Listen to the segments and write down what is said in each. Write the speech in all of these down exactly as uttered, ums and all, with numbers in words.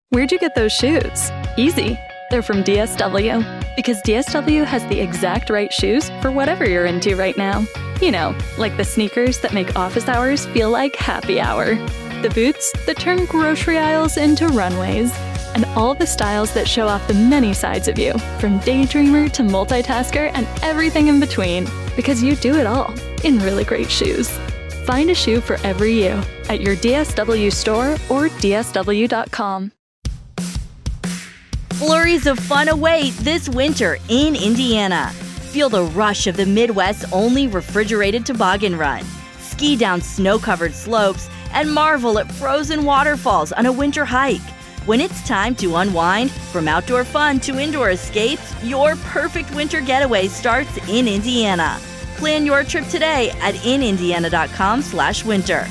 Where'd you get those shoes? Easy. They're from D S W. Because D S W has the exact right shoes for whatever you're into right now. You know, like the sneakers that make office hours feel like happy hour. The boots that turn grocery aisles into runways. And all the styles that show off the many sides of you, from daydreamer to multitasker and everything in between. Because you do it all in really great shoes. Find a shoe for every you at your D S W store or D S W dot com. Flurries of fun await this winter in Indiana. Feel the rush of the Midwest's only refrigerated toboggan run. Ski down snow-covered slopes and marvel at frozen waterfalls on a winter hike. When it's time to unwind, from outdoor fun to indoor escapes, your perfect winter getaway starts in Indiana. Plan your trip today at in indiana dot com slash winter.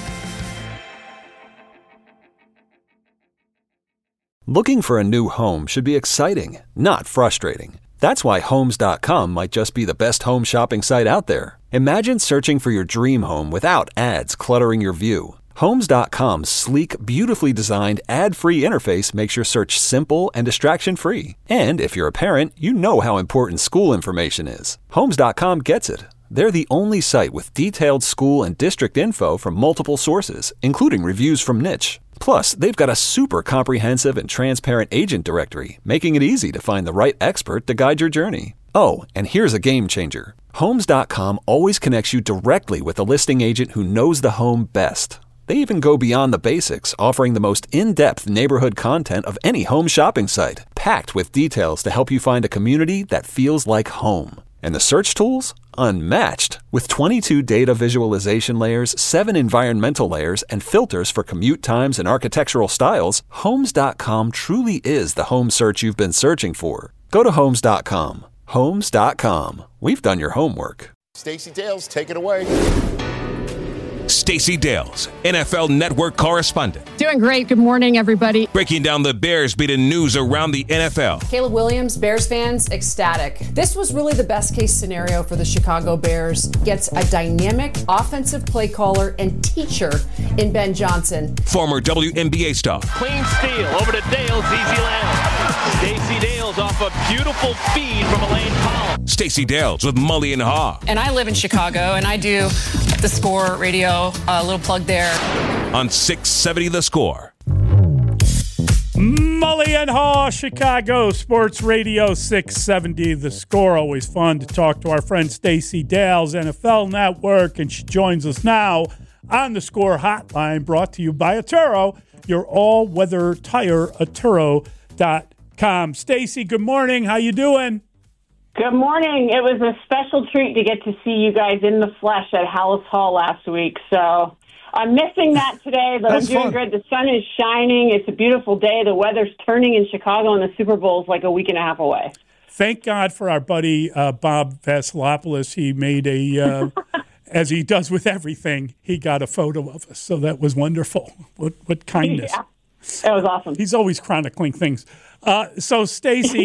Looking for a new home should be exciting, not frustrating. That's why Homes dot com might just be the best home shopping site out there. Imagine searching for your dream home without ads cluttering your view. Homes dot com's sleek, beautifully designed, ad-free interface makes your search simple and distraction-free. And if you're a parent, you know how important school information is. Homes dot com gets it. They're the only site with detailed school and district info from multiple sources, including reviews from Niche. Plus, they've got a super comprehensive and transparent agent directory, making it easy to find the right expert to guide your journey. Oh, and here's a game changer. Homes dot com always connects you directly with a listing agent who knows the home best. They even go beyond the basics, offering the most in-depth neighborhood content of any home shopping site, packed with details to help you find a community that feels like home. And the search tools? Unmatched. With twenty-two data visualization layers, seven environmental layers, and filters for commute times and architectural styles, Homes dot com truly is the home search you've been searching for. Go to Homes dot com. Homes dot com. We've done your homework. Stacey Dales, take it away. Stacey Dales, N F L Network correspondent. Doing great. Good morning, everybody. Breaking down the Bears beating news around the N F L. Caleb Williams, Bears fans, ecstatic. This was really the best case scenario for the Chicago Bears. Gets a dynamic offensive play caller and teacher in Ben Johnson. Former W N B A star. Clean steal over to Dales, easy land. Stacey Dales off a beautiful feed from Elaine Powell. Stacey Dales with Mully and Haw. And I live in Chicago, and I do the Score radio, a little plug there. On six seventy The Score. Mully and Haw, Chicago Sports Radio six seventy The Score. Always fun to talk to our friend Stacey Dales, N F L Network, and she joins us now on the Score Hotline, brought to you by Atturo, your all-weather tire, atturo dot com. Stacey, good morning. How you doing? Good morning. It was a special treat to get to see you guys in the flesh at Hallis Hall last week. So I'm missing that today, but I'm doing good. The sun is shining. It's a beautiful day. The weather's turning in Chicago, and the Super Bowl is like a week and a half away. Thank God for our buddy uh, Bob Vasilopoulos. He made a, uh, as he does with everything, he got a photo of us. So that was wonderful. What, what kindness. Yeah, that was awesome. He's always chronicling things. Uh, so, Stacey,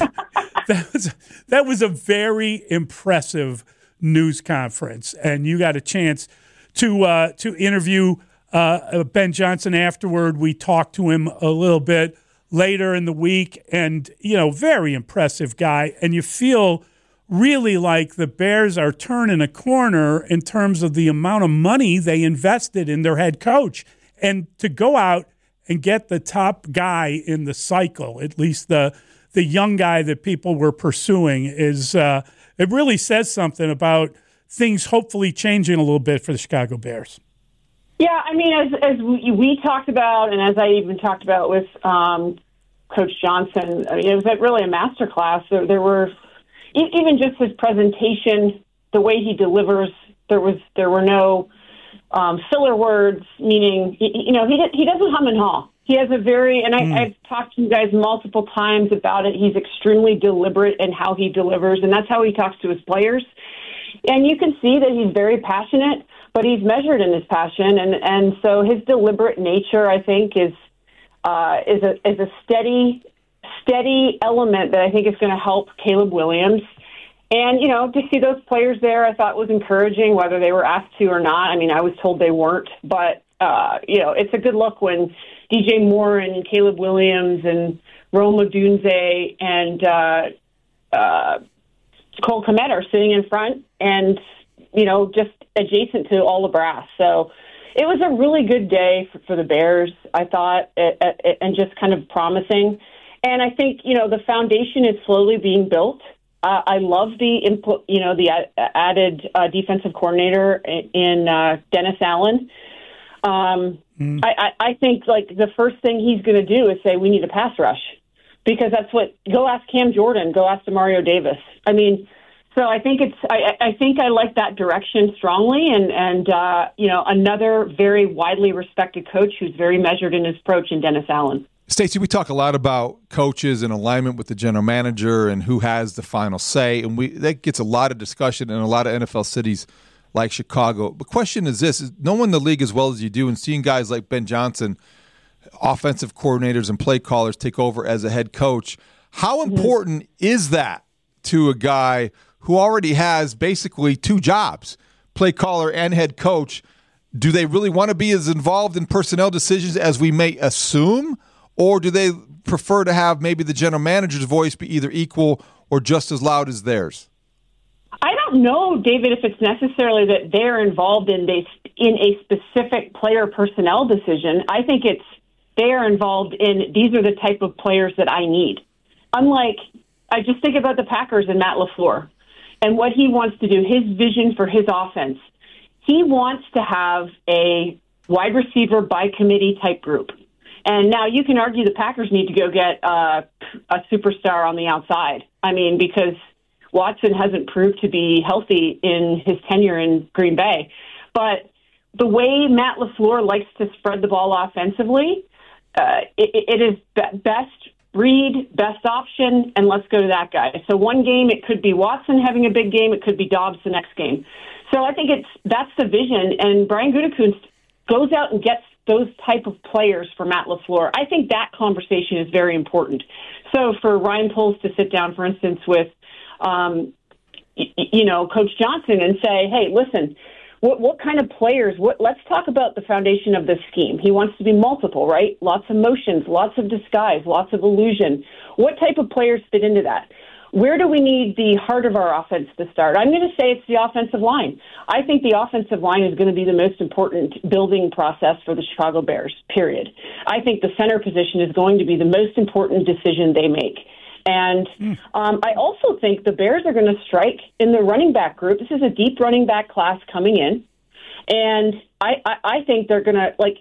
that was that was a very impressive news conference, and you got a chance to uh, to interview uh, Ben Johnson afterward. We talked to him a little bit later in the week, and you know, very impressive guy. And you feel really like the Bears are turning a corner in terms of the amount of money they invested in their head coach, and to go out and get the top guy in the cycle, at least the the young guy that people were pursuing, is uh, it really says something about things hopefully changing a little bit for the Chicago Bears. Yeah, I mean, as as we, we talked about, and as I even talked about with um, Coach Johnson, I mean, it was like really a masterclass. There, there were even just his presentation, the way he delivers. There was there were no Um, filler words, meaning, you know, he he doesn't hum and haw. He has a very, and I, mm. I've talked to you guys multiple times about it. He's extremely deliberate in how he delivers, and that's how he talks to his players. And you can see that he's very passionate, but he's measured in his passion, and, and so his deliberate nature, I think, is uh, is a is a steady steady element that I think is going to help Caleb Williams. And, you know, to see those players there, I thought was encouraging, whether they were asked to or not. I mean, I was told they weren't, but, uh, you know, it's a good look when D J Moore and Caleb Williams and Rome Odunze and uh, uh, Cole Kmet are sitting in front and, you know, just adjacent to all the brass. So it was a really good day for, for the Bears, I thought, it, it, and just kind of promising. And I think, you know, the foundation is slowly being built. Uh, I love the input, you know, the ad- added uh, defensive coordinator in uh, Dennis Allen. Um, mm. I, I, I think, like, the first thing he's going to do is say we need a pass rush, because that's what. Go ask Cam Jordan. Go ask Demario Davis. I mean. So I think it's. I, I think I like that direction strongly, and and uh, you know, another very widely respected coach who's very measured in his approach in Dennis Allen. Stacey, we talk a lot about coaches and alignment with the general manager and who has the final say, and we that gets a lot of discussion in a lot of N F L cities like Chicago. The question is this: is knowing the league as well as you do, and seeing guys like Ben Johnson, offensive coordinators and play callers, take over as a head coach. How important mm-hmm. is that to a guy who already has basically two jobs, play caller and head coach? Do they really want to be as involved in personnel decisions as we may assume, or do they prefer to have maybe the general manager's voice be either equal or just as loud as theirs? I don't know, David, if it's necessarily that they're involved in this, in a specific player personnel decision. I think it's they are involved in these are the type of players that I need. Unlike, I just think about the Packers and Matt LaFleur. And what he wants to do, his vision for his offense, he wants to have a wide receiver by committee type group. And now you can argue the Packers need to go get uh, a superstar on the outside. I mean, because Watson hasn't proved to be healthy in his tenure in Green Bay. But the way Matt LaFleur likes to spread the ball offensively, uh, it, it is be- best read, best option, and let's go to that guy. So one game, it could be Watson having a big game. It could be Dobbs the next game. So I think it's that's the vision. And Brian Gutekunst goes out and gets those type of players for Matt LaFleur. I think that conversation is very important. So for Ryan Poles to sit down, for instance, with, um, y- you know, Coach Johnson and say, hey, listen, What, what kind of players? What, let's talk about the foundation of this scheme. He wants to be multiple, right? Lots of motions, lots of disguise, lots of illusion. What type of players fit into that? Where do we need the heart of our offense to start? I'm going to say it's the offensive line. I think the offensive line is going to be the most important building process for the Chicago Bears, period. I think the center position is going to be the most important decision they make. And um, I also think the Bears are going to strike in the running back group. This is a deep running back class coming in. And I, I, I think they're going to, like,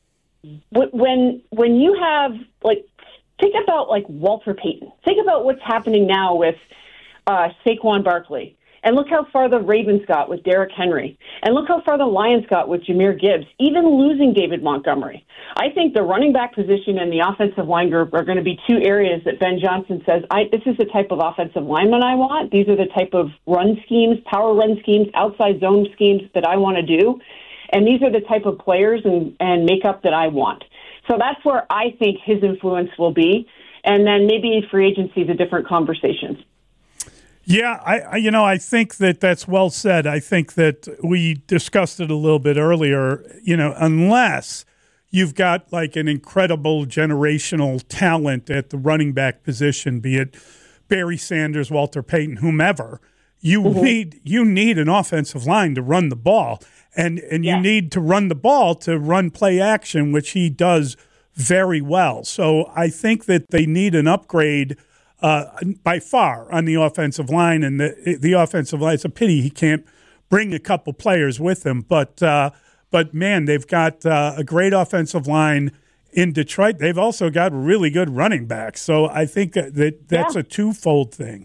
when when you have, like, think about, like, Walter Payton. Think about what's happening now with uh, Saquon Barkley. And look how far the Ravens got with Derrick Henry. And look how far the Lions got with Jahmyr Gibbs, even losing David Montgomery. I think the running back position and the offensive line group are going to be two areas that Ben Johnson says, I, this is the type of offensive lineman I want. These are the type of run schemes, power run schemes, outside zone schemes that I want to do. And these are the type of players and, and makeup that I want. So that's where I think his influence will be. And then maybe free agency is a different conversation. Yeah, I, I you know, I think that that's well said. I think that we discussed it a little bit earlier, you know, unless you've got like an incredible generational talent at the running back position, be it Barry Sanders, Walter Payton, whomever, you mm-hmm. need you need an offensive line to run the ball. And and you yeah. need to run the ball to run play action, which he does very well. So I think that they need an upgrade Uh, by far on the offensive line, and the the offensive line. It's a pity he can't bring a couple players with him, but uh, but man, they've got uh, a great offensive line in Detroit. They've also got really good running backs, so I think that, that that's yeah. a twofold thing.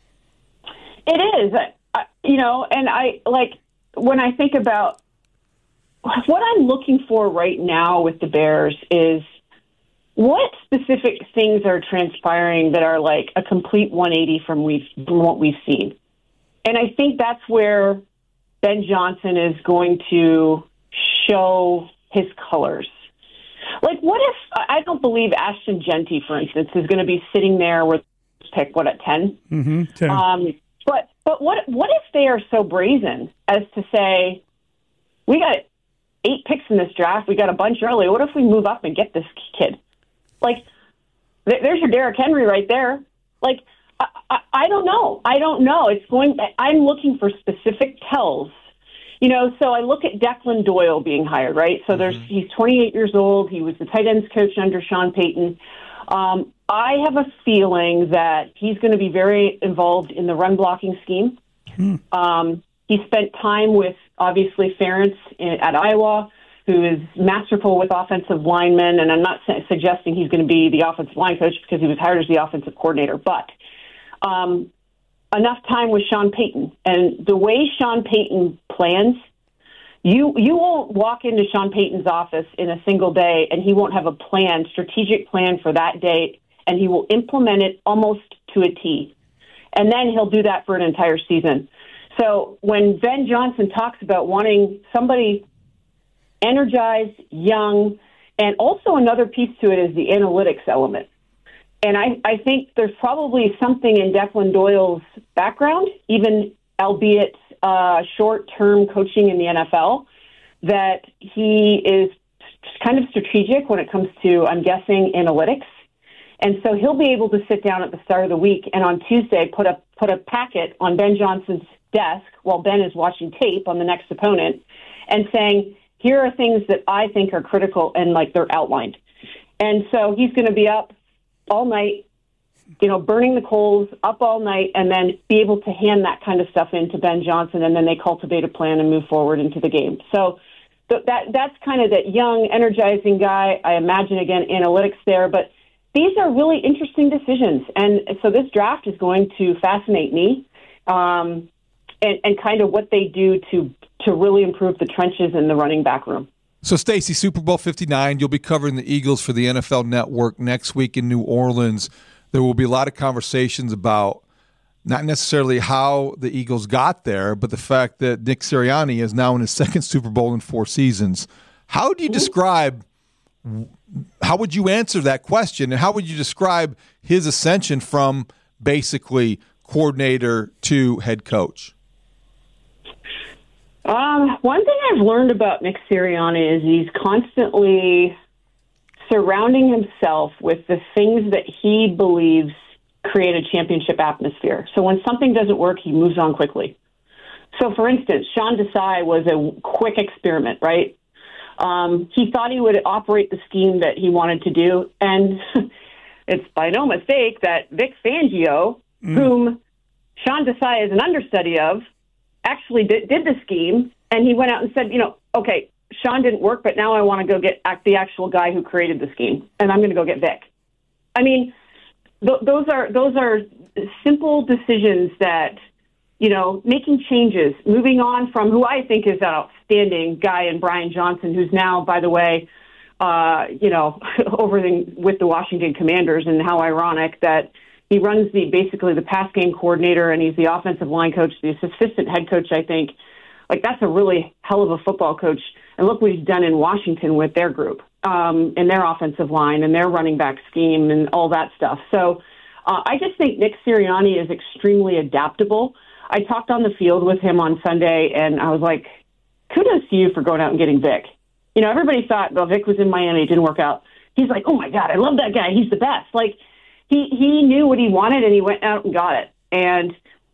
It is, uh, you know, and I like when I think about what I'm looking for right now with the Bears is. What specific things are transpiring that are like a complete one eighty from, we've, from what we've seen? And I think that's where Ben Johnson is going to show his colors. Like, what if, I don't believe Ashton Genty, for instance, is going to be sitting there with pick, what, at ten? Mm-hmm, ten. Um, but but what what if they are so brazen as to say, we got eight picks in this draft. We got a bunch early. What if we move up and get this kid? Like, th- there's your Derrick Henry right there. Like, I, I, I don't know. I don't know. It's going. I'm looking for specific tells. You know, so I look at Declan Doyle being hired, right? So there's mm-hmm. he's twenty-eight years old. He was the tight ends coach under Sean Payton. Um, I have a feeling that he's going to be very involved in the run blocking scheme. Mm-hmm. Um, he spent time with, obviously, Ferentz in, at Iowa, who is masterful with offensive linemen. And I'm not su- suggesting he's going to be the offensive line coach because he was hired as the offensive coordinator. But um, enough time with Sean Payton. And the way Sean Payton plans, you you won't walk into Sean Payton's office in a single day and he won't have a plan, strategic plan for that day, and he will implement it almost to a T. And then he'll do that for an entire season. So when Ben Johnson talks about wanting somebody energized, young, and also another piece to it is the analytics element. And I, I think there's probably something in Declan Doyle's background, even albeit uh, short-term coaching in the N F L, that he is kind of strategic when it comes to, I'm guessing, analytics. And so he'll be able to sit down at the start of the week and on Tuesday put a put a packet on Ben Johnson's desk while Ben is watching tape on the next opponent and saying, here are things that I think are critical, and like they're outlined. And so he's going to be up all night, you know, burning the coals, up all night, and then be able to hand that kind of stuff in to Ben Johnson, and then they cultivate a plan and move forward into the game. So th- that that's kind of that young, energizing guy. I imagine, again, analytics there, but these are really interesting decisions. And so this draft is going to fascinate me, um, and, and kind of what they do to to really improve the trenches in the running back room. So, Stacey, Super Bowl fifty-nine, you'll be covering the Eagles for the N F L Network next week in New Orleans. There will be a lot of conversations about not necessarily how the Eagles got there, but the fact that Nick Sirianni is now in his second Super Bowl in four seasons. How do you describe, how would you answer that question, and how would you describe his ascension from basically coordinator to head coach? Um, one thing I've learned about Nick Sirianni is he's constantly surrounding himself with the things that he believes create a championship atmosphere. So when something doesn't work, he moves on quickly. So, for instance, Sean Desai was a quick experiment, right? Um, he thought he would operate the scheme that he wanted to do, and it's by no mistake that Vic Fangio, mm. whom Sean Desai is an understudy of, actually did, did the scheme, and he went out and said, you know, okay, Sean didn't work, but now I want to go get the actual guy who created the scheme, and I'm going to go get Vic. I mean, th- those are those are simple decisions that, you know, making changes, moving on from who I think is an outstanding guy in Brian Johnson, who's now, by the way, uh, you know, over the, with the Washington Commanders, and how ironic that he runs the basically the pass game coordinator, and he's the offensive line coach, the assistant head coach, I think. Like, that's a really hell of a football coach. And look what he's done in Washington with their group, um, and their offensive line and their running back scheme and all that stuff. So uh, I just think Nick Sirianni is extremely adaptable. I talked on the field with him on Sunday, and I was like, kudos to you for going out and getting Vic. You know, everybody thought, well, Vic was in Miami, it didn't work out. He's like, oh, my God, I love that guy. He's the best. Like, he, he knew what he wanted, and he went out and got it. And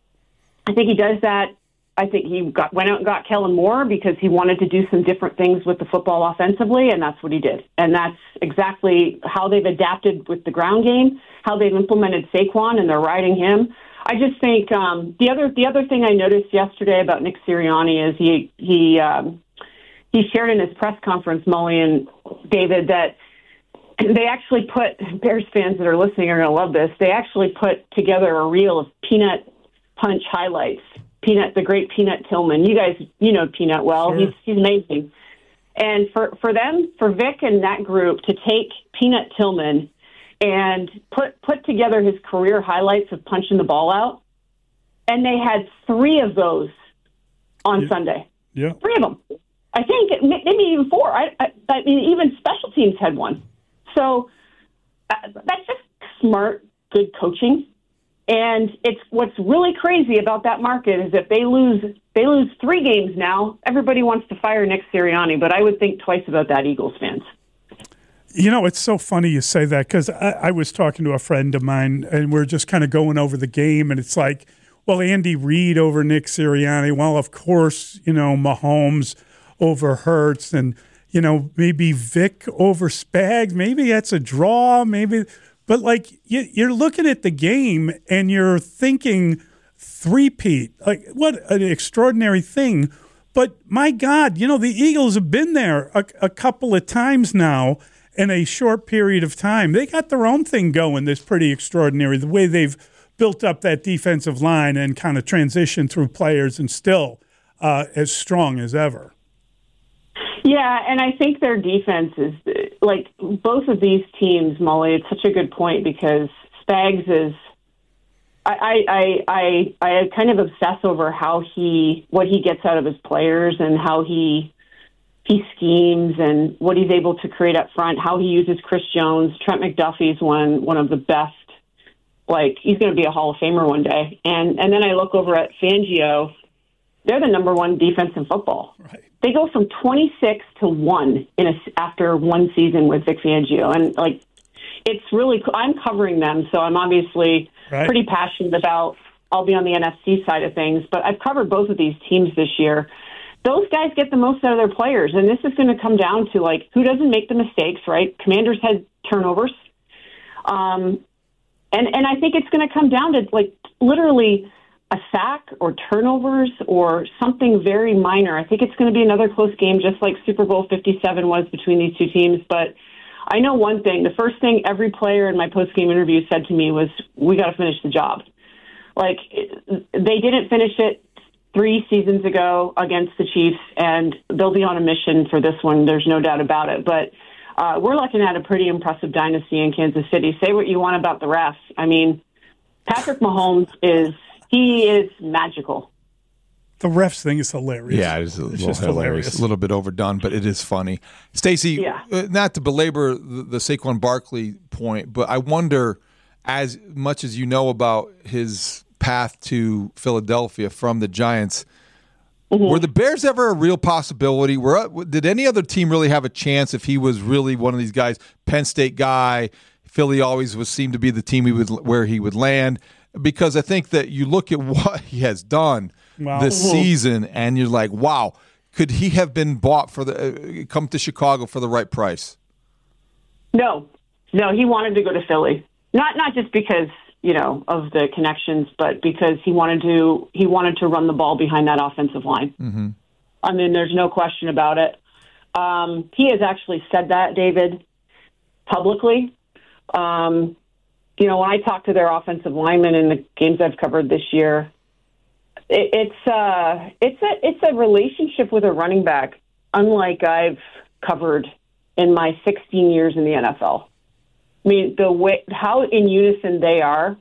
I think he does that. I think he got, went out and got Kellen Moore because he wanted to do some different things with the football offensively, and that's what he did. And that's exactly how they've adapted with the ground game, how they've implemented Saquon, and they're riding him. I just think um, the other the other thing I noticed yesterday about Nick Sirianni is he he um, he shared in his press conference, Molly and David, that they actually put, Bears fans that are listening are going to love this, they actually put together a reel of Peanut Punch highlights. Peanut, the great Peanut Tillman. You guys, you know Peanut well. Sure. He's he's amazing. And for, for them, for Vic and that group to take Peanut Tillman and put put together his career highlights of punching the ball out, and they had three of those on yeah. Sunday. Yeah, three of them. I think maybe even four. I, I, I mean, even special teams had one. So uh, that's just smart, good coaching. And it's what's really crazy about that market is if they lose they lose three games now, everybody wants to fire Nick Sirianni, but I would think twice about that, Eagles fans. You know, it's so funny you say that because I, I was talking to a friend of mine and we're just kind of going over the game, and it's like, well, Andy Reid over Nick Sirianni. Well, of course, you know, Mahomes over Hurts, and, you know, maybe Vic over Spags. Maybe that's a draw, maybe. But, like, you, you're looking at the game and you're thinking three-peat. Like, what an extraordinary thing. But, my God, you know, the Eagles have been there a, a couple of times now in a short period of time. They got their own thing going that's pretty extraordinary, the way they've built up that defensive line and kind of transitioned through players and still uh, as strong as ever. Yeah, and I think their defense is, like, both of these teams, Molly, it's such a good point because Spags is, I, I, I, I kind of obsess over how he, what he gets out of his players and how he, he schemes and what he's able to create up front, how he uses Chris Jones. Trent McDuffie's one, one of the best, like, he's going to be a Hall of Famer one day. And, and then I look over at Fangio, they're the number one defense in football. Right. They go from twenty-six to one in a, after one season with Vic Fangio. And, like, it's really cool. I'm covering them, so I'm obviously right. pretty passionate about, I'll be on the N F C side of things, but I've covered both of these teams this year. Those guys get the most out of their players, and this is going to come down to, like, who doesn't make the mistakes, right? Commanders had turnovers. Um, and, and I think it's going to come down to, like, literally a sack or turnovers or something very minor. I think it's going to be another close game, just like Super Bowl fifty-seven was between these two teams. But I know one thing. The first thing every player in my post-game interview said to me was, we got to finish the job. Like, they didn't finish it three seasons ago against the Chiefs, and they'll be on a mission for this one. There's no doubt about it. But uh, we're looking at a pretty impressive dynasty in Kansas City. Say what you want about the refs. I mean, Patrick Mahomes is... He is magical. The refs thing is hilarious. Yeah, it is a it's little just hilarious. hilarious. A little bit overdone, but it is funny. Stacey, yeah. uh, not to belabor the, the Saquon Barkley point, but I wonder, as much as you know about his path to Philadelphia from the Giants, mm-hmm. were the Bears ever a real possibility? Were, did any other team really have a chance if he was really one of these guys, Penn State guy? Philly always was seemed to be the team he would where he would land. Because I think that you look at what he has done wow. this mm-hmm. season, and you're like, wow, could he have been bought for the uh, come to Chicago for the right price? No, no, he wanted to go to Philly. Not not just because, you know, of the connections, but because he wanted to he wanted to run the ball behind that offensive line. Mm-hmm. I mean, there's no question about it. Um, he has actually said that, David, publicly. Um, You know, when I talk to their offensive linemen in the games I've covered this year, it, it's uh, it's a it's a relationship with a running back unlike I've covered in my sixteen years in the N F L. I mean, the way how in unison they are,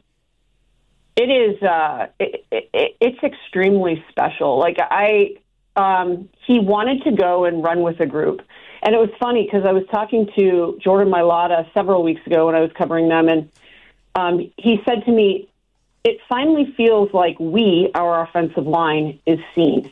it is uh, it, it, it's extremely special. Like I, um, he wanted to go and run with a group, and it was funny because I was talking to Jordan Mailata several weeks ago when I was covering them, and. Um, he said to me, it finally feels like we, our offensive line, is seen.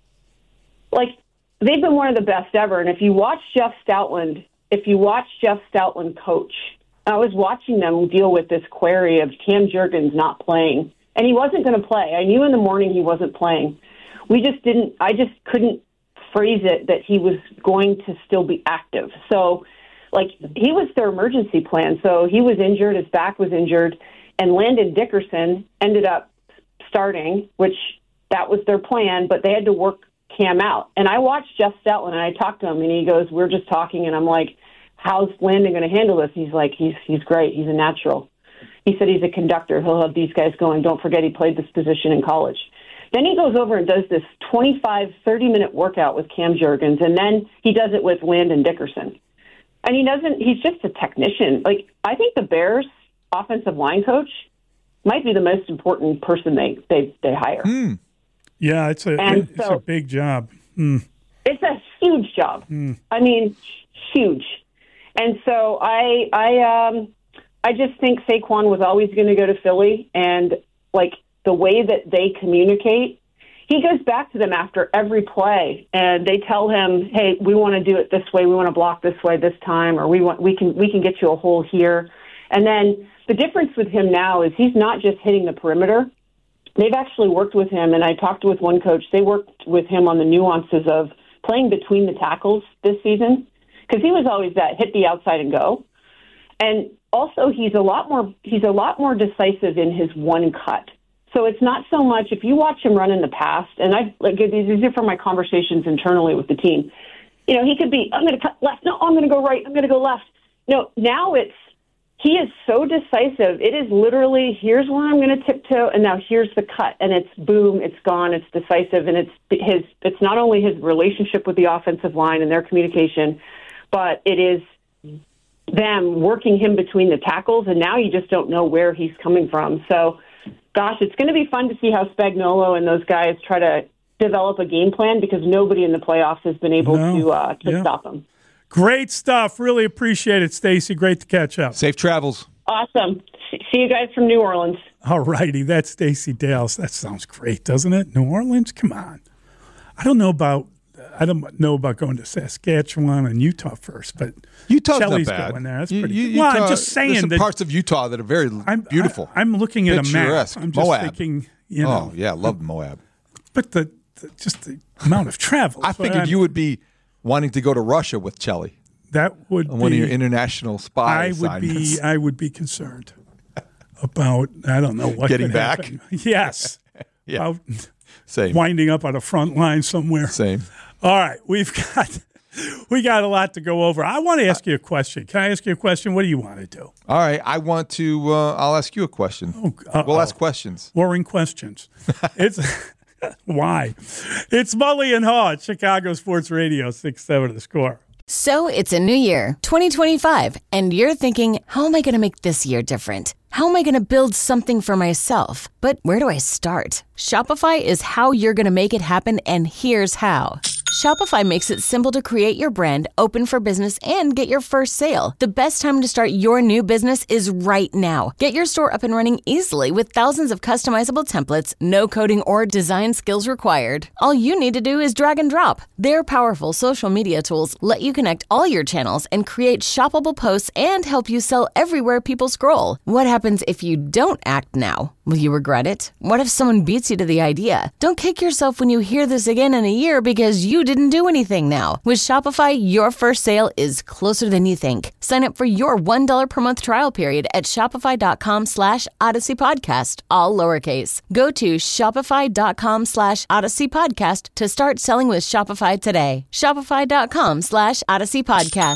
Like, they've been one of the best ever. And if you watch Jeff Stoutland, if you watch Jeff Stoutland coach, I was watching them deal with this query of Cam Jurgens not playing. And he wasn't going to play. I knew in the morning he wasn't playing. We just didn't, I just couldn't phrase it that he was going to still be active. So, like, he was their emergency plan. So he was injured, his back was injured, and Landon Dickerson ended up starting, which that was their plan, but they had to work Cam out. And I watched Jeff Stoutland, and I talked to him, and he goes, we're just talking, and I'm like, how's Landon going to handle this? He's like, he's he's great. He's a natural. He said he's a conductor. He'll have these guys going. Don't forget he played this position in college. Then he goes over and does this twenty-five, thirty-minute workout with Cam Jurgens, and then he does it with Landon Dickerson. And he doesn't, he's just a technician. Like, I think the Bears offensive line coach might be the most important person they, they, they hire. Mm. Yeah, it's a, it's so, a big job. Mm. It's a huge job. Mm. I mean, huge. And so I, I, um, I just think Saquon was always going to go to Philly, and like the way that they communicate, he goes back to them after every play, and they tell him, "Hey, we want to do it this way. We want to block this way this time, or we want we can we can get you a hole here." And then the difference with him now is he's not just hitting the perimeter. They've actually worked with him, and I talked with one coach. They worked with him on the nuances of playing between the tackles this season, because he was always that hit the outside and go. And also, he's a lot more he's a lot more decisive in his one cut. So it's not so much if you watch him run in the past, and I like these are from my conversations internally with the team. You know, he could be, I'm going to cut left. No, I'm going to go right. I'm going to go left. No, now it's he is so decisive. It is literally, here's where I'm going to tiptoe, and now here's the cut, and it's boom, it's gone, it's decisive, and it's his. It's not only his relationship with the offensive line and their communication, but it is them working him between the tackles, and now you just don't know where he's coming from. So, gosh, it's going to be fun to see how Spagnuolo and those guys try to develop a game plan, because nobody in the playoffs has been able no. to uh, to yeah. stop them. Great stuff. Really appreciate it, Stacey. Great to catch up. Safe travels. Awesome. See you guys from New Orleans. All righty. That's Stacey Dales. That sounds great, doesn't it? New Orleans? Come on. I don't know about I don't know about going to Saskatchewan and Utah first, but Utah's Shelley's not bad. going there. That's you, pretty you, good. Well, Utah, I'm just saying there's some that parts of Utah that are very I'm, beautiful. I, I'm looking at a map. Picturesque. I'm just Moab. thinking, you know. Oh, yeah, love Moab. But the, the just the amount of travel. I figured you would be wanting to go to Russia with Chelly. That would on be one of your international spy I assignments. would be I would be concerned about I don't know what getting could back. happen. Yes, yeah, about same winding up on a front line somewhere. Same. All right, we've got we got a lot to go over. I want to ask you a question. Can I ask you a question? What do you want to do? All right, I want to. Uh, I'll ask you a question. Oh, we'll ask questions. Boring questions. It's why it's Mully and Haw at Chicago Sports Radio six seven The Score. So it's a new year, twenty twenty-five, and you're thinking, how am I going to make this year different? How am I going to build something for myself? But where do I start? Shopify is how you're going to make it happen, and here's how. Shopify makes it simple to create your brand, open for business, and get your first sale. The best time to start your new business is right now. Get your store up and running easily with thousands of customizable templates, no coding or design skills required. All you need to do is drag and drop. Their powerful social media tools let you connect all your channels and create shoppable posts and help you sell everywhere people scroll. What happens if you don't act now? Will you regret it? What if someone beats you to the idea? Don't kick yourself when you hear this again in a year because you didn't do anything now. With Shopify, your first sale is closer than you think. Sign up for your one dollar per month trial period at shopify.com slash Odyssey Podcast, all lowercase. Go to shopify.com slash Odyssey Podcast to start selling with Shopify today. Shopify.com slash Odyssey Podcast.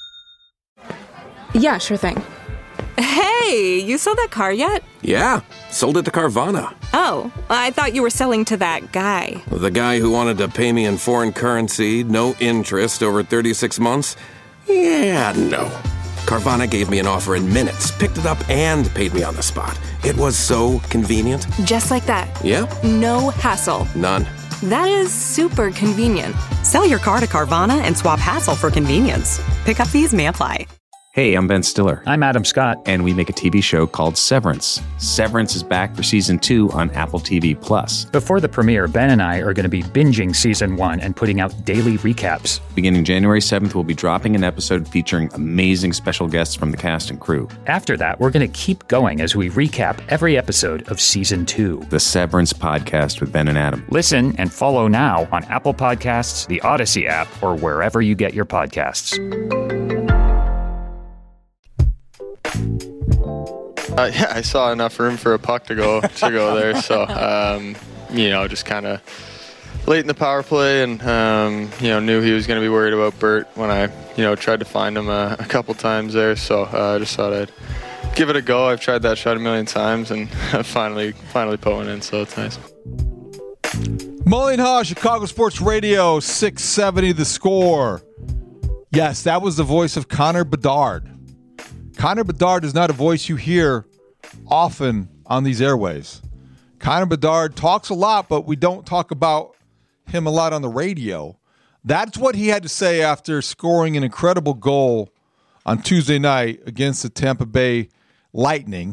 Yeah, sure thing. Hey, you sold that car yet? Yeah, sold it to Carvana. Oh, I thought you were selling to that guy. The guy who wanted to pay me in foreign currency, no interest, over thirty-six months? Yeah, no. Carvana gave me an offer in minutes, picked it up, and paid me on the spot. It was so convenient. Just like that? Yeah. No hassle. None. That is super convenient. Sell your car to Carvana and swap hassle for convenience. Pickup fees may apply. Hey, I'm Ben Stiller. I'm Adam Scott. And we make a T V show called Severance. Severance is back for season two on Apple T V Plus. Before the premiere, Ben and I are going to be binging season one and putting out daily recaps. Beginning January seventh, we'll be dropping an episode featuring amazing special guests from the cast and crew. After that, we're going to keep going as we recap every episode of season two. The Severance Podcast with Ben and Adam. Listen and follow now on Apple Podcasts, the Odyssey app, or wherever you get your podcasts. Uh, yeah, I saw enough room for a puck to go to go there, so um, you know, just kind of late in the power play, and um, you know, knew he was going to be worried about Bert when I you know tried to find him a, a couple times there. So I uh, just thought I'd give it a go. I've tried that shot a million times, and finally, finally put one in. So it's nice. Mully and Haw, Chicago Sports Radio, six seventy The Score. Yes, that was the voice of Connor Bedard. Connor Bedard is not a voice you hear often on these airwaves. Connor Bedard talks a lot, but we don't talk about him a lot on the radio. That's what he had to say after scoring an incredible goal on Tuesday night against the Tampa Bay Lightning.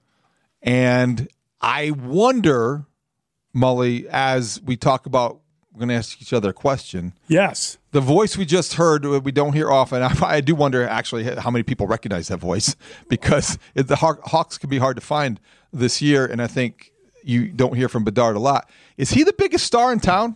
And I wonder, Mully, as we talk about, we're going to ask each other a question. Yes. The voice we just heard, we don't hear often. I, I do wonder, actually, how many people recognize that voice, because it, the Haw- Hawks can be hard to find this year, and I think you don't hear from Bedard a lot. Is he the biggest star in town?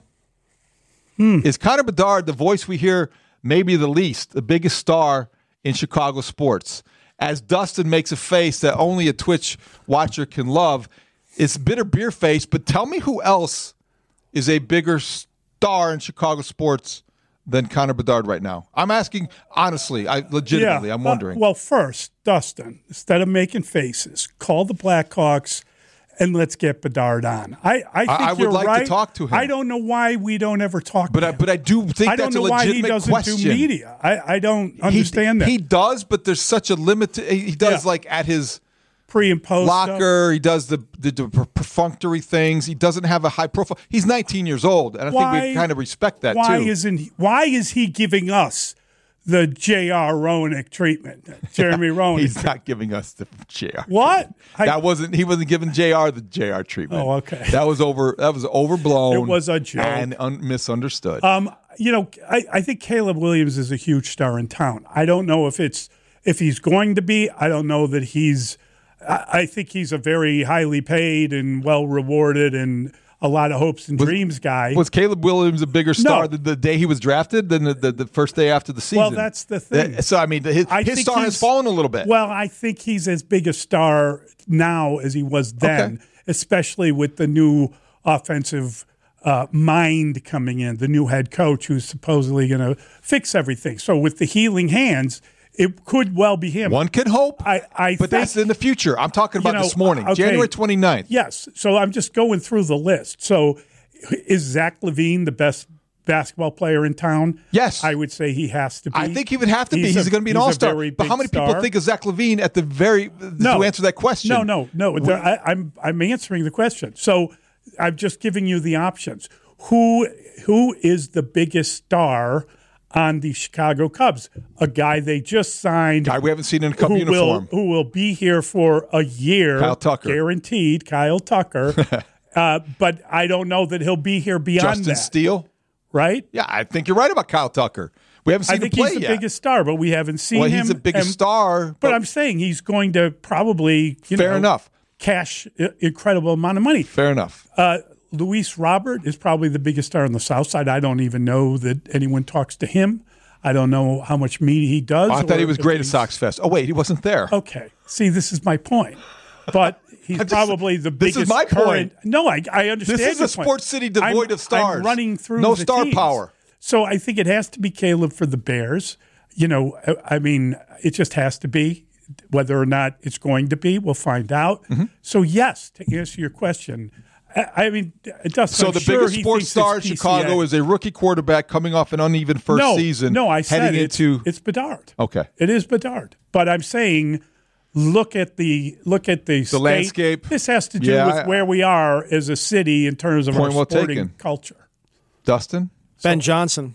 Hmm. Is Connor Bedard the voice we hear maybe the least, the biggest star in Chicago sports? As Dustin makes a face that only a Twitch watcher can love, it's bitter beer face, but tell me who else is a bigger star in Chicago sports than Connor Bedard right now? I'm asking honestly, I legitimately, yeah. I'm wondering. Uh, well, first, Dustin, instead of making faces, call the Blackhawks and let's get Bedard on. I, I think I, I would you're like right. to talk to him. I don't know why we don't ever talk but to I, him. But I do think I that's don't a know why he legitimate doesn't question. do media. I, I don't understand he, that. He does, but there's such a limited. He does Yeah. like at his pre and post locker. stuff. He does the, the, the perfunctory things. He doesn't have a high profile. He's nineteen years old, and I Why- think we kind of respect that why too. Isn't he, why is he giving us the J R. Roenick treatment? Jeremy Roenick. He's not giving us the J R. What? I- that wasn't. He wasn't giving J R the J R treatment. Oh, okay. That was over. That was overblown. It was a joke. and un- misunderstood. Um, you know, I, I think Caleb Williams is a huge star in town. I don't know if it's if he's going to be. I don't know that he's. I, I think he's a very highly paid and well rewarded and a lot of hopes and Was- dreams guy. Was Caleb Williams a bigger star No. than the day he was drafted than the, the, the first day after the season? Well, that's the thing. That- so, I mean, his, I his think star has he's- fallen a little bit. Well, I think he's as big a star now as he was then, Okay. especially with the new offensive uh, mind coming in, the new head coach who's supposedly going to fix everything. So with the healing hands, it could well be him. One can hope, I, I but think, that's in the future. I'm talking about you know, this morning, okay. January twenty-ninth. Yes. So I'm just going through the list. So is Zach LaVine the best basketball player in town? Yes. I would say he has to be. I think he would have to be. He's He's, a- going to be an he's a all-star. very But how big many people star. think of Zach LaVine at the very No. to answer that question? No, no, no. There- I, I'm I'm answering the question. So I'm just giving you the options. Who who is the biggest star on the Chicago Cubs? A guy they just signed. Guy we haven't seen in a Cub who uniform. Will, who will be here for a year. Kyle Tucker. Guaranteed. Kyle Tucker. uh, but I don't know that he'll be here beyond Justin that. Steele. Right? Yeah, I think you're right about Kyle Tucker. We haven't seen I think him play he's the yet. biggest star, but we haven't seen well, him. he's the biggest and- star. But, But, I'm saying he's going to probably, you fair know, enough. cash i- incredible amount of money. Fair enough. Uh, Luis Robert is probably the biggest star on the South Side. I don't even know that anyone talks to him. I don't know how much media he does. Oh, I thought or he was if great at he's- Sox Fest. Oh wait, he wasn't there. Okay. See, this is my point. But he's I'm just- probably the this biggest. is my current, point. No, I, I understand. This is your a point. sports city devoid I'm- of stars. I'm running through No the star teams. power. So I think it has to be Caleb for the Bears. You know, I I mean, it just has to be. Whether or not it's going to be, we'll find out. Mm-hmm. So yes, to answer your question, I, I mean, Dustin, So I'm the sure biggest he sports thinks star in it's P C A. Chicago is a rookie quarterback coming off an uneven first no, season. No, I said heading it's, into it's Bedard. okay. It is Bedard. But I'm saying, look at the look at the, the landscape. This has to do Yeah, with I- where we are as a city in terms of Point our well sporting taken. culture. Dustin? Ben Johnson.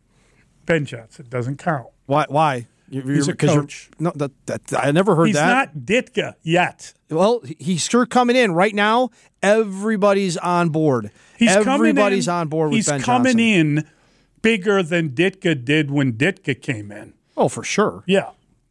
Ben Johnson doesn't count. Why? Why? You- He's a 'cause you're- coach. No, that, that I never heard He's that. not Ditka yet. Well, he- he's sure coming in right now. Everybody's on board. He's Everybody's coming in, on board with He's Ben coming Johnson. in bigger than Ditka did when Ditka came in. Oh, for sure. Yeah.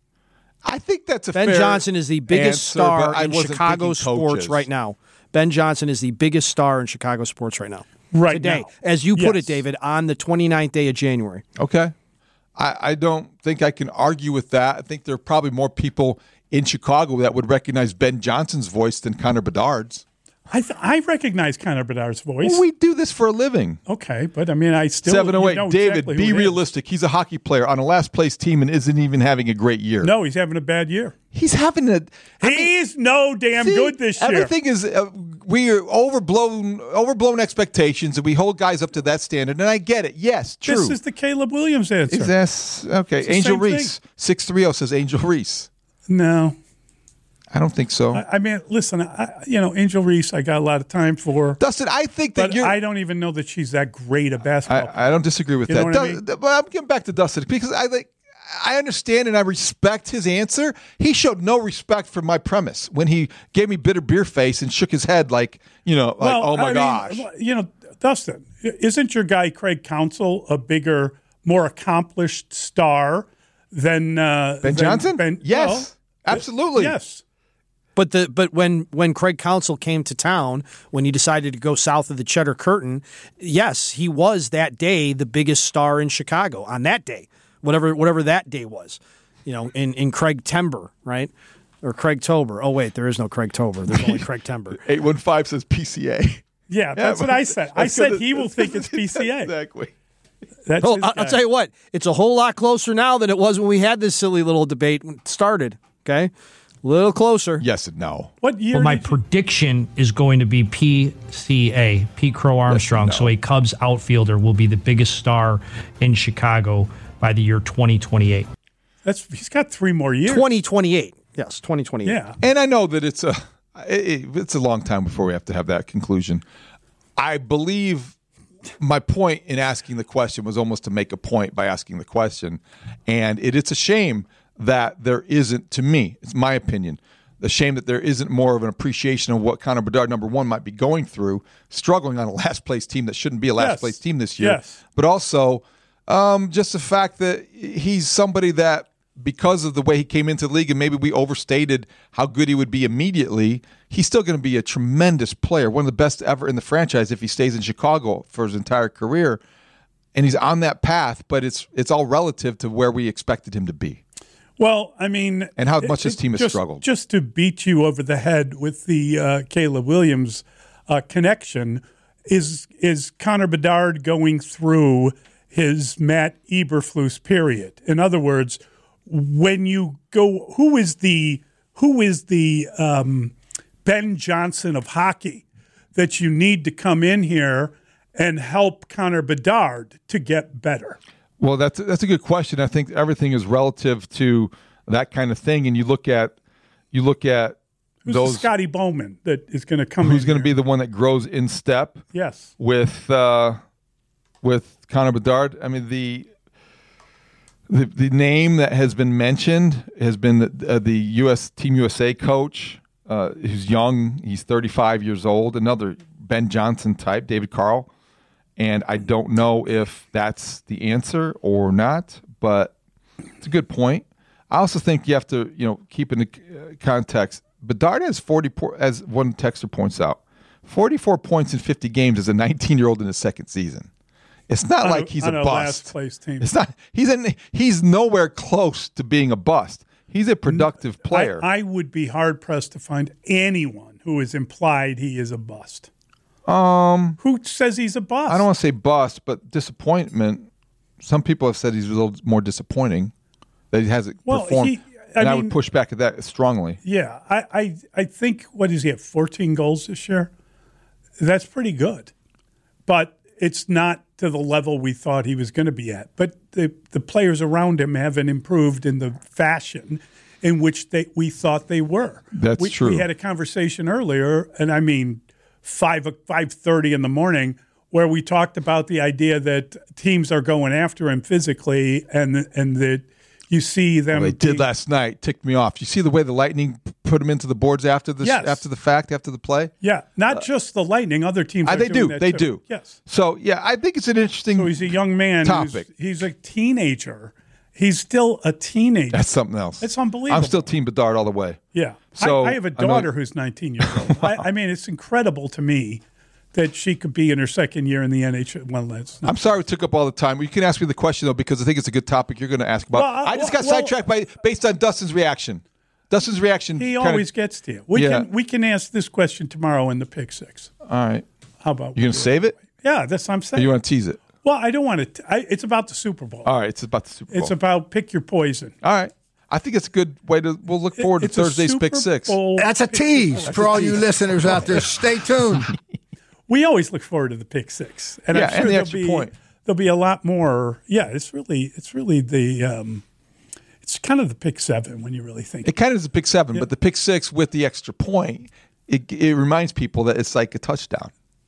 I think that's a Ben fair Johnson is the biggest answer, but star I in wasn't Chicago thinking sports coaches. right now. Ben Johnson is the biggest star in Chicago sports right now. Right Today, now. as you put Yes. it, David, on the twenty-ninth day of January. Okay. I, I don't think I can argue with that. I think there are probably more people in Chicago that would recognize Ben Johnson's voice than Connor Bedard's. I th- I recognize Connor Bedard's voice. Well, we do this for a living. Okay, but I mean, I still seven oh eight. you know David, exactly be who it is. realistic. He's a hockey player on a last place team and isn't even having a great year. No, he's having a bad year. He's having a. I mean, He's no damn see, good this year. Everything is uh, we are overblown, overblown expectations, and we hold guys up to that standard. And I get it. Yes, true. This is the Caleb Williams answer. Is this okay? It's the Angel same Reese six three zero says Angel Reese. No, I don't think so. I, I mean, listen, I, you know, Angel Reese, I got a lot of time for. Dustin, I think that but you're. I don't even know that she's that great a basketball. I, I don't disagree with You that. know what I Du- mean? But I'm getting back to Dustin because I think I understand and I respect his answer. He showed no respect for my premise when he gave me bitter beer face and shook his head like, you know, like, well, oh my I gosh. Mean, you know, Dustin, isn't your guy Craig Counsell a bigger, more accomplished star than uh, Ben than Johnson? Ben, yes, well, absolutely. Yes. But the but when when Craig Counsell came to town, when he decided to go south of the Cheddar Curtain, yes, he was that day the biggest star in Chicago on that day, whatever whatever that day was, you know, in, in Craig Tember, right, or Craig Tober. Oh wait, there is no Craig Tober. There's only Craig Tember. Eight one five says P C A. Yeah, that's yeah, what I said. I said he will think it's P C A. Exactly. That's oh, I'll tell you what, it's a whole lot closer now than it was when we had this silly little debate when it started. Okay. A little closer. Yes and no. What year? Well, my prediction is going to be P C A, Pete Crow Armstrong. Yes, no. So a Cubs outfielder will be the biggest star in Chicago by the year twenty twenty-eight. That's he's got three more years. twenty twenty-eight. Yes, twenty twenty-eight. Yeah. And I know that it's a it, it's a long time before we have to have that conclusion. I believe my point in asking the question was almost to make a point by asking the question, and it, it's a shame that there isn't, to me, it's my opinion, the shame that there isn't more of an appreciation of what Connor Bedard, number one, might be going through, struggling on a last-place team that shouldn't be a last-place yes. team this year. Yes. But also um, just the fact that he's somebody that, because of the way he came into the league, and maybe we overstated how good he would be immediately, he's still going to be a tremendous player, one of the best ever in the franchise if he stays in Chicago for his entire career. And he's on that path, but it's it's all relative to where we expected him to be. Well, I mean, and how much it, his team has just, struggled. Just to beat you over the head with the uh, Caleb Williams uh, connection, is is Connor Bedard going through his Matt Eberflus period? In other words, when you go, who is the who is the um, Ben Johnson of hockey that you need to come in here and help Connor Bedard to get better? Well, that's that's a good question. I think everything is relative to that kind of thing, and you look at you look at who's those the Scotty Bowman that is going to come. Who's going to be the one that grows in step? Yes, with uh, with Connor Bedard. I mean the the the name that has been mentioned has been the, uh, the U S Team U S A coach. Uh, who's young. He's thirty-five years old. Another Ben Johnson type, David Carl. And I don't know if that's the answer or not, but it's a good point. I also think you have to, you know, keep in the context. Bedard has forty, as one texter points out, forty-four points in fifty games as a nineteen-year-old in his second season. It's not on like a, he's on a a bust. Last place team. It's not. He's in. He's nowhere close to being a bust. He's a productive player. I, I would be hard pressed to find anyone who is implied he is a bust. Um, Who says he's a bust? I don't want to say bust, but disappointment. Some people have said he's a little more disappointing that he hasn't well, performed. He, I and mean, I would push back at that strongly. Yeah, I, I, I think, what does he have, fourteen goals this year? That's pretty good. But it's not to the level we thought he was going to be at. But the, the players around him haven't improved in the fashion in which they we thought they were. That's we, true. We had a conversation earlier, and I mean, five five thirty in the morning, where we talked about the idea that teams are going after him physically, and and that you see them. Well, they did last night. Ticked me off. You see the way the Lightning put him into the boards after the yes. after the fact, after the play. Yeah, not uh, just the Lightning. Other teams. Uh, are they doing do. That they too. do. Yes. So yeah, I think it's an interesting. So he's a young man. Topic. He's a teenager. He's still a teenager. That's something else. It's unbelievable. I'm still Team Bedard all the way. Yeah. So I, I have a daughter who's nineteen years old. I, I mean, it's incredible to me that she could be in her second year in the N H L. Well, that's I'm sorry we took up all the time. You can ask me the question, though, because I think it's a good topic you're going to ask about. Well, I just got well, sidetracked by based on Dustin's reaction. Dustin's reaction. He kinda, always gets to you. We, yeah. can, we can ask this question tomorrow in the Pick Six. All right. How about you going to save it? Yeah, that's what I'm saying. Or you want to tease it? Well, I don't want to. I, it's about the Super Bowl. All right, it's about the Super Bowl. It's about pick your poison. All right. I think it's a good way to. We'll look forward it, to Thursday's Pick Six. That's a tease for all you listeners out there. Stay tuned. We always look forward to the Pick Six, and yeah, I'm sure and the there'll extra be point. there'll be a lot more. Yeah, it's really it's really the um, it's kind of the Pick Seven when you really think. It kind of is the Pick Seven, yeah. but the Pick Six with the extra point, it it reminds people that it's like a touchdown.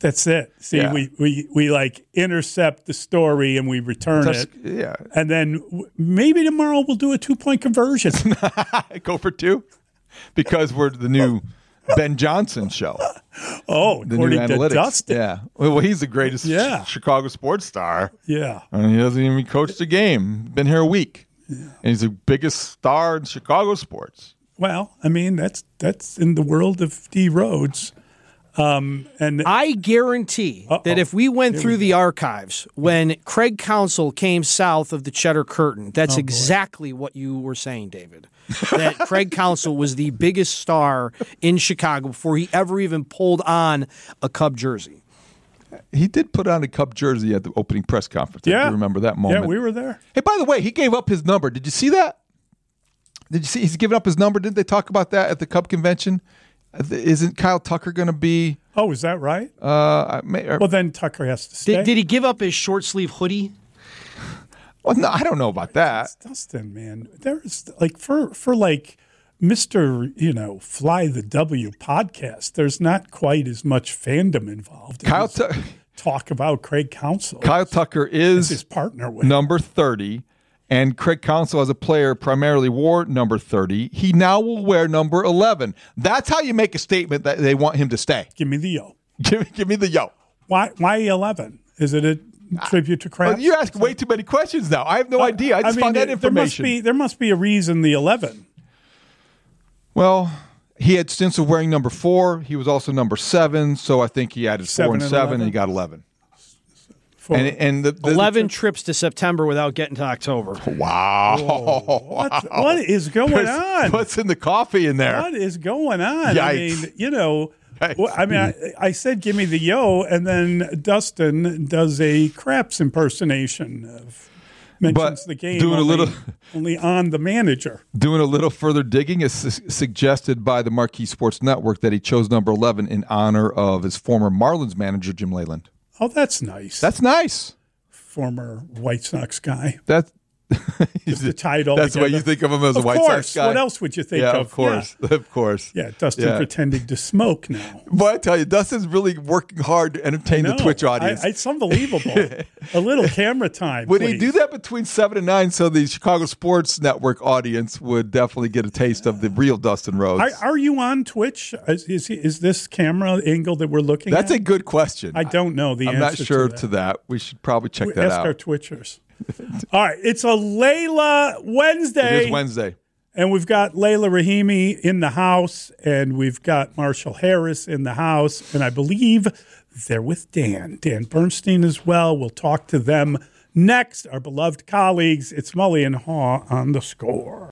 That's it. See, Yeah. we, we, we like intercept the story and we return That's- it. yeah. And then w- maybe tomorrow we'll do a two point conversion. Go for two? Because we're the new Ben Johnson show. Oh, the new according to analytics. Dustin. Yeah. Well, he's the greatest Yeah. Ch- Chicago sports star. Yeah. And he hasn't even coached a game. Been here a week. Yeah. And he's the biggest star in Chicago sports. Well, I mean, that's that's in the world of D. Rhodes. Um, and I guarantee Uh-oh. that if we went Here through we the archives when Craig Counsell came south of the Cheddar Curtain, that's oh, exactly what you were saying, David. That Craig Counsell was the biggest star in Chicago before he ever even pulled on a Cub jersey. He did put on a Cub jersey at the opening press conference. Yeah. I remember that moment. Yeah, we were there. Hey, by the way, he gave up his number. Did you see that? Did you see he's giving up his number? Didn't they talk about that at the Cub convention? Isn't Kyle Tucker going to be? Oh, is that right? Uh, I may, or, well, then Tucker has to stay. Did, did he give up his short sleeve hoodie? Well, no, I don't know about that. It's Dustin, man, there's like for for like Mister You know, Fly the W podcast. There's not quite as much fandom involved. Kyle Tu- talk about Craig Counsell. Kyle Tucker is his partner with number thirty. And Craig Counsell, as a player, primarily wore number thirty. He now will wear number eleven. That's how you make a statement that they want him to stay. Give me the yo. Give me, give me the yo. Why? Why eleven? Is it a tribute to Kraft? Well, you ask way too many questions now. I have no uh, idea. I just I mean, found that information. There must be there must be a reason the eleven. Well, he had stints of wearing number four. He was also number seven, so I think he added seven four and, and seven, eleven. and he got eleven. Four. And, and the, the eleven the, trips to September without getting to October. Wow! Whoa, what, what is going What's, on? What's in the coffee in there? What is going on? Yikes. I mean, you know, well, I mean, I, I said, "Give me the yo," and then Dustin does a Craps impersonation of mentions but the game doing only, a little, only on the manager. Doing a little further digging is su- suggested by the Marquee Sports Network that he chose number eleven in honor of his former Marlins manager, Jim Leyland. Oh, that's nice. That's nice. Former White Sox guy. That's the title. That's together. why you think of him as a of White course. Sox guy. What else would you think yeah, of? Of course, yeah. of course. Yeah, Dustin yeah. pretending to smoke now. Boy, I tell you, Dustin's really working hard to entertain the Twitch audience. I, it's unbelievable. A little camera time. Would please. he do that between seven and nine so the Chicago Sports Network audience would definitely get a taste of the real Dustin Rhodes? Are, are you on Twitch? Is, is, he, is this camera angle that we're looking That's at? That's a good question. I don't know the I'm answer not sure to that. to that. We should probably check we that ask out. Ask our Twitchers. All right, it's a Layla Wednesday. It is Wednesday. And we've got Layla Rahimi in the house, and we've got Marshall Harris in the house, and I believe they're with Dan. Dan Bernstein as well. We'll talk to them next, our beloved colleagues. It's Mully and Haw on The Score.